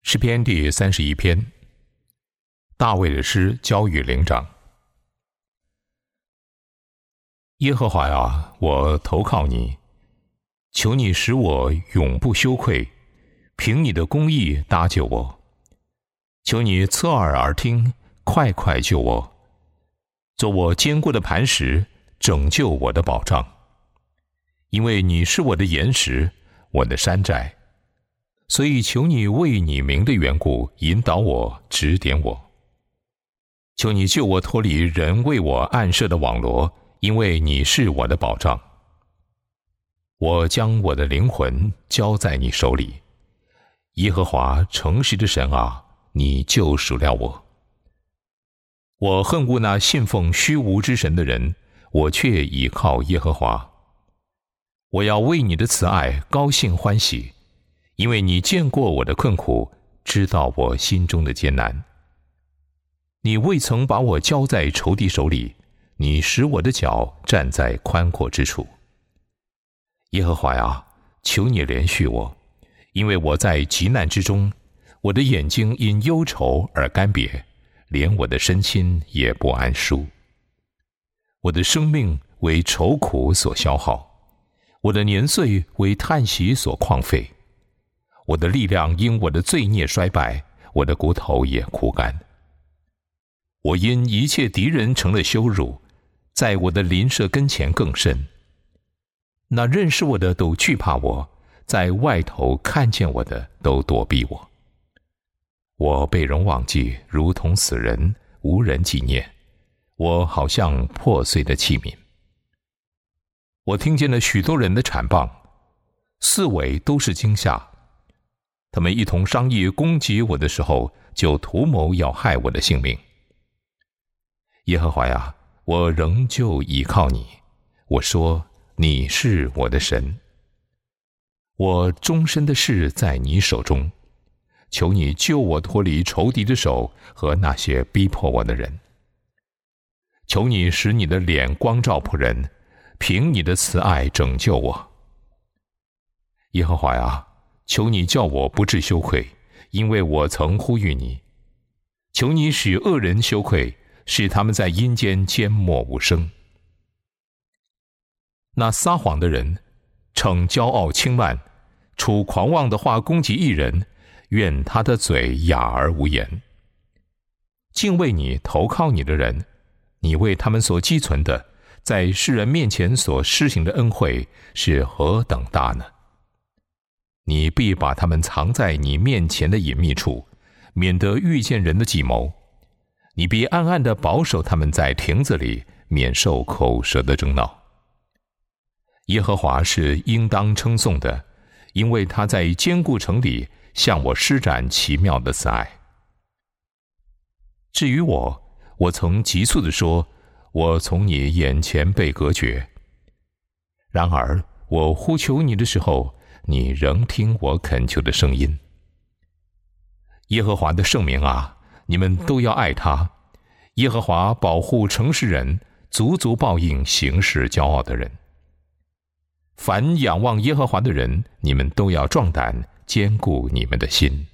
诗篇第31篇，大卫的诗交与灵长。耶和华啊，我投靠你，求你使我永不羞愧，凭你的公义搭救我。求你侧耳而听，快快救我，做我坚固的磐石，拯救我的保障。因为你是我的岩石，我的山寨，所以求你为你名的缘故引导我，指点我。求你救我脱离人为我暗设的网罗，因为你是我的保障。我将我的灵魂交在你手里，耶和华诚实的神啊，你救赎了我。我恨恶那信奉虚无之神的人，我却倚靠耶和华。我要为你的慈爱高兴欢喜，因为你见过我的困苦，知道我心中的艰难。你未曾把我交在仇敌手里，你使我的脚站在宽阔之处。耶和华啊，求你怜恤我，因为我在急难之中，我的眼睛因忧愁而干瘪，连我的身心也不安舒。我的生命为愁苦所消耗，我的年岁为叹息所旷废。我的力量因我的罪孽衰败，我的骨头也枯干。我因一切敌人成了羞辱，在我的邻舍跟前更甚。那认识我的都惧怕我，在外头看见我的都躲避我。我被人忘记，如同死人，无人纪念。我好像破碎的器皿。我听见了许多人的缠棒，四围都是惊吓。他们一同商议攻击我的时候，就图谋要害我的性命。耶和华呀，我仍旧倚靠你。我说，你是我的神。我终身的事在你手中，求你救我脱离仇敌的手和那些逼迫我的人。求你使你的脸光照仆人，凭你的慈爱拯救我。耶和华呀，求你叫我不致羞愧，因为我曾呼吁你。求你使恶人羞愧，使他们在阴间缄默无声。那撒谎的人，逞骄傲轻慢，出狂妄的话攻击义人，愿他的嘴哑而无言。敬畏你、投靠你的人，你为他们所积存的，在世人面前所施行的恩惠是何等大呢？你必把他们藏在你面前的隐秘处，免得遇见人的计谋。你必暗暗地保守他们在亭子里，免受口舌的争闹。耶和华是应当称颂的，因为他在坚固城里向我施展奇妙的慈爱。至于我，我曾急促地说，我从你眼前被隔绝。然而我呼求你的时候，你仍听我恳求的声音。耶和华的圣名啊，你们都要爱他。耶和华保护诚实人，足足报应行事骄傲的人。凡仰望耶和华的人，你们都要壮胆，坚固你们的心。